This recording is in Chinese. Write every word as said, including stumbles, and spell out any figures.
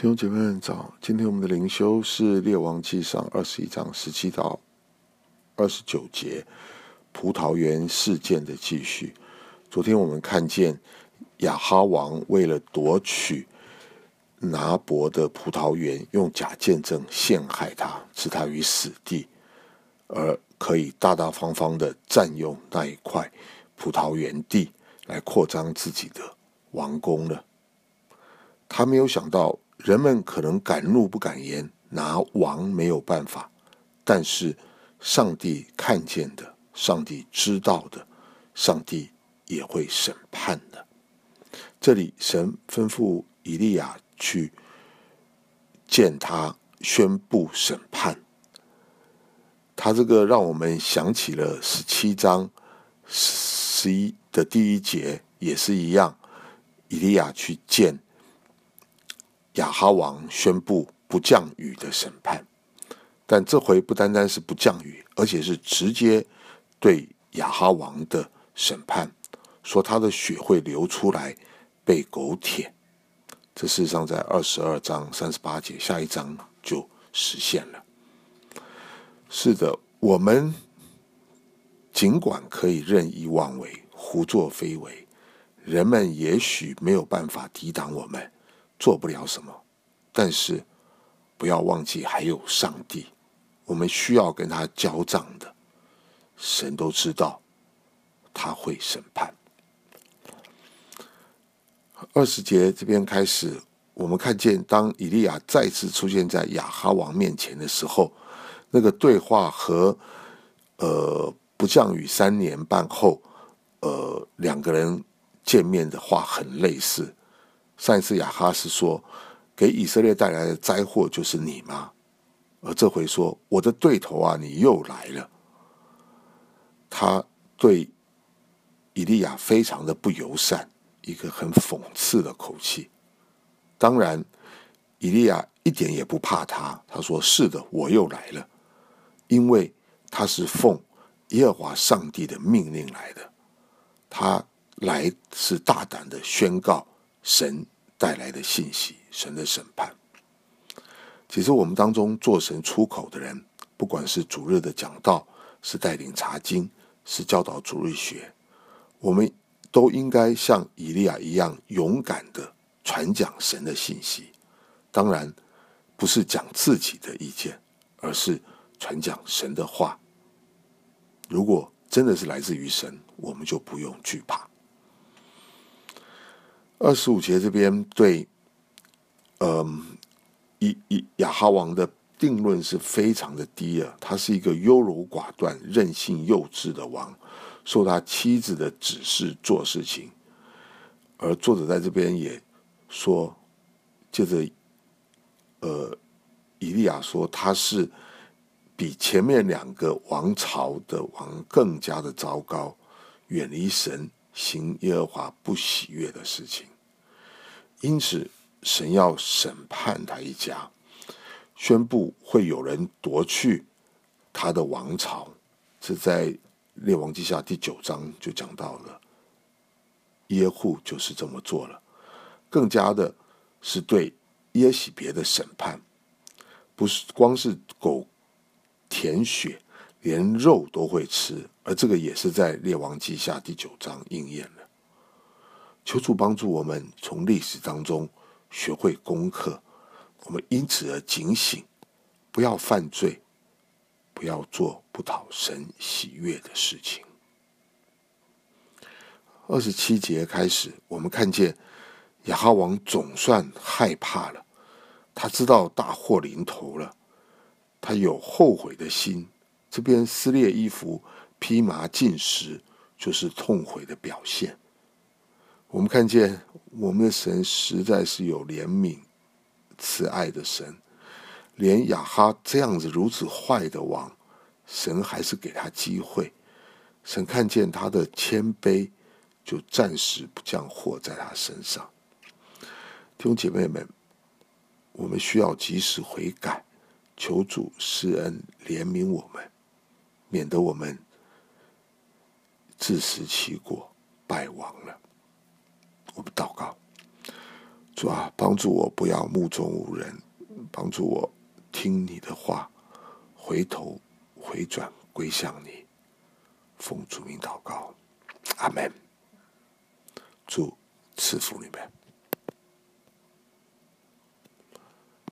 弟兄姐妹们早，今天我们的灵修是列王纪上二十一章十七到二十九节，葡萄园事件的继续。昨天我们看见亚哈王为了夺取拿伯的葡萄园，用假见证陷害他，置他于死地，而可以大大方方的占用那一块葡萄园地，来扩张自己的王宫了。他没有想到人们可能敢怒不敢言，拿王没有办法，但是上帝看见的，上帝知道的，上帝也会审判的。这里神吩咐以利亚去见他，宣布审判。他这个让我们想起了十七章十一的第一节，也是一样，以利亚去见亚哈王，宣布不降雨的审判。但这回不单单是不降雨，而且是直接对亚哈王的审判，说他的血会流出来被狗舔。这事实上在二十二章三十八节，下一章就实现了。是的，我们尽管可以任意妄为，胡作非为，人们也许没有办法抵挡我们，做不了什么，但是不要忘记还有上帝，我们需要跟他交账的。神都知道他会审判。二十节这边开始，我们看见当以利亚再次出现在亚哈王面前的时候，那个对话和呃不降雨三年半后呃两个人见面的话很类似。上一次亚哈是说，给以色列带来的灾祸就是你吗？而这回说，我的对头啊，你又来了。他对以利亚非常的不友善，一个很讽刺的口气。当然以利亚一点也不怕他，他说是的，我又来了，因为他是奉耶和华上帝的命令来的，他来是大胆的宣告神带来的信息，神的审判。其实我们当中做神出口的人，不管是主日的讲道，是带领查经，是教导主日学，我们都应该像以利亚一样勇敢的传讲神的信息。当然不是讲自己的意见，而是传讲神的话。如果真的是来自于神，我们就不用惧怕。二十五节这边对呃以以亚哈王的定论是非常的低啊，他是一个优柔寡断、任性幼稚的王，受他妻子的指示做事情。而作者在这边也说，接着呃以利亚说他是比前面两个王朝的王更加的糟糕，远离神，行耶和华不喜悦的事情。因此神要审判他一家，宣布会有人夺去他的王朝。这在列王纪下第九章就讲到了，耶户就是这么做了。更加的是对耶洗别的审判，不是光是狗舔血，连肉都会吃，而这个也是在列王纪下第九章应验了。求主帮助我们从历史当中学会功课，我们因此而警醒，不要犯罪，不要做不讨神喜悦的事情。二十七节开始，我们看见亚哈王总算害怕了，他知道大祸临头了，他有后悔的心。这边撕裂衣服、披麻进食，就是痛悔的表现。我们看见我们的神实在是有怜悯慈爱的神，连亚哈这样子如此坏的王，神还是给他机会。神看见他的谦卑，就暂时不降祸在他身上。弟兄姐妹们，我们需要及时悔改，求主施恩怜悯我们，免得我们自食其果，败亡了。我们祷告。 主啊，帮助我不要目中无人，帮助我听你的话，回头回转归向你。奉主名祷告，阿们。主赐福你们。